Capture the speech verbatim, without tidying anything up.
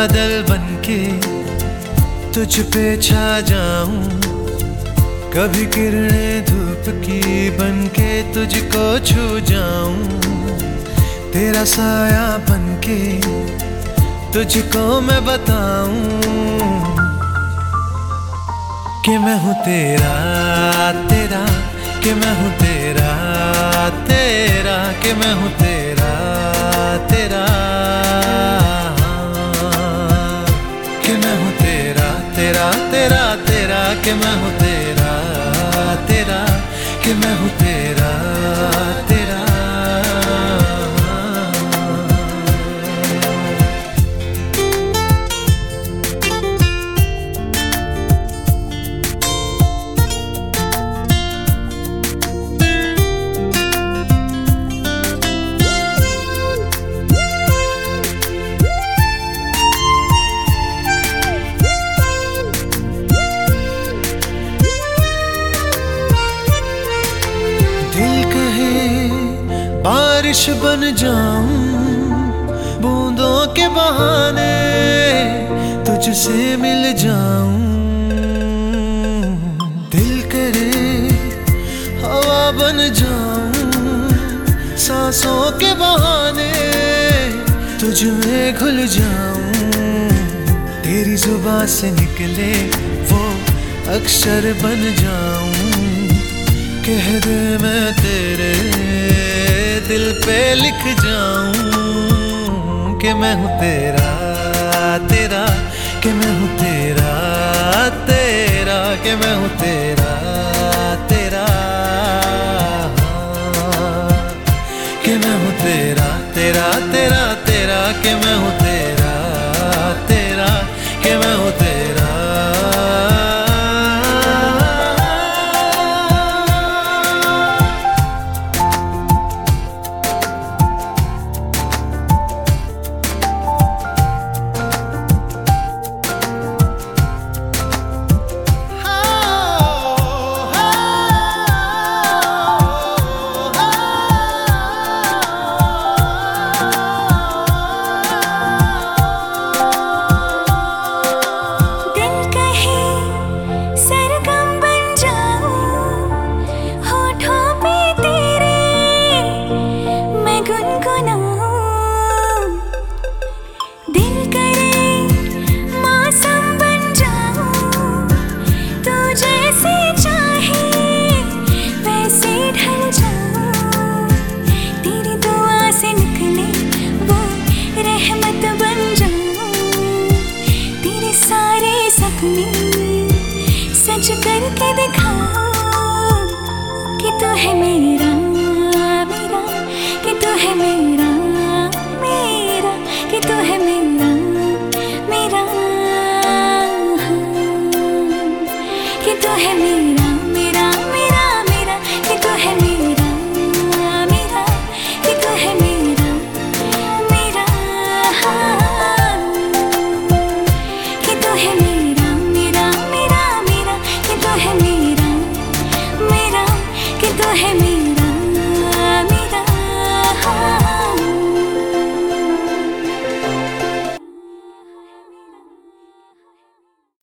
बादल बनके तुझ पे छा जाऊं, कभी किरणें धूप की बनके तुझको छू जाऊं, तेरा साया बनके तुझको मैं बताऊं कि मैं हूँ तेरा तेरा, कि मैं हूँ तेरा तेरा, कि मैं हूँ तेरा तेरा, कि मैं हूँ तेरा तेरा तेरा तेरा, कि मैं हूँ तेरा तेरा, कि मैं हूँ तेरा तेरा। बारिश बन जाऊं बूंदों के बहाने तुझसे मिल जाऊं, दिल करे हवा बन जाऊं सांसों के बहाने तुझ में घुल जाऊं, तेरी जुबान से निकले वो अक्षर बन जाऊं, कह दे मैं तेरे दिल पे लिख जाऊं कि मैं हूँ तेरा तेरा, कि मैं हूँ तेरा तेरा, कि मैं हूँ तेरा तेरा, कि मैं हूँ तेरा तेरा तेरा तेरा, कि मैं हूँ तेरा तेरा, कि मैं हूँ तेरा। सच करके दिखाओ कि तू है मेरा मेरा, कि तू है मेरा मेरा, कि तू है मेरा मेरा, कि तू है मेरा मेरा मेरा मेरा, कि तू है मेरा मेरा, कि तू है मेरा मेरा, कि तू है मेरा मेरा मेरा मेरा, कि तू है मेरा मेरा, कि तू है मेरा।